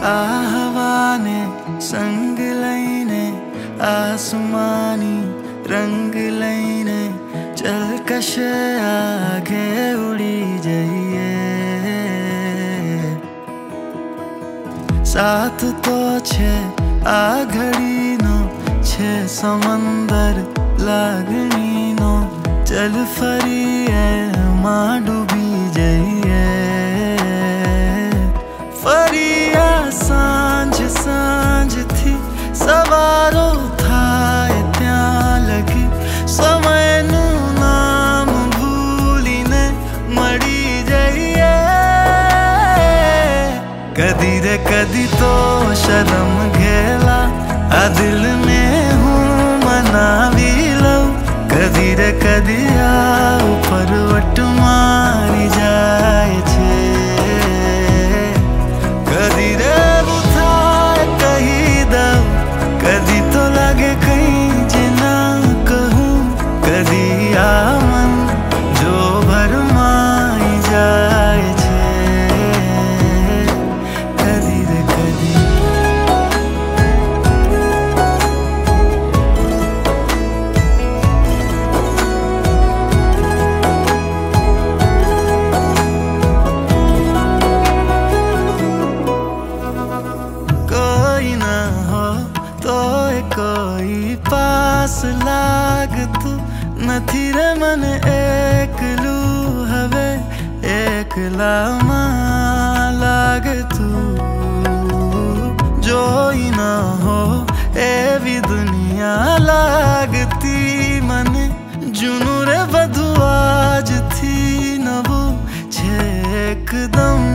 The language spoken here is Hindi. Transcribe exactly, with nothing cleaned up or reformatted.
आ हवा ने संग लईने आसमानी रंग लईने चल कशे आगे उड़ी जाइए। साथ तो छे आ घड़ी नो छे समंदर लागनी नो चल फरीए मां डूबी जाइए। फरिया सांझ सांझ थी सवारो थाय त्या लगी समयनु नाम भूलीने मड़ी जाइए। कदी रे कदी तो शर्म घेला आ दिल में हूँ मनावी लऊं। कदी रे कदी आ ऊपर वट मारी जाए छे। कदी रे बुथाए कही दऊं कदी तो लागे कहीं जे ना कहूँ। कदी आ मन जो भरमाई जाए छे। कदी रे कदी कोई पास लागतु नथी रे मन एकलू हवे एकला मां लागतु। जोई ना हो एवी दुनिया लागती मने जुनू रे बधु आज थी नबू छे एकदम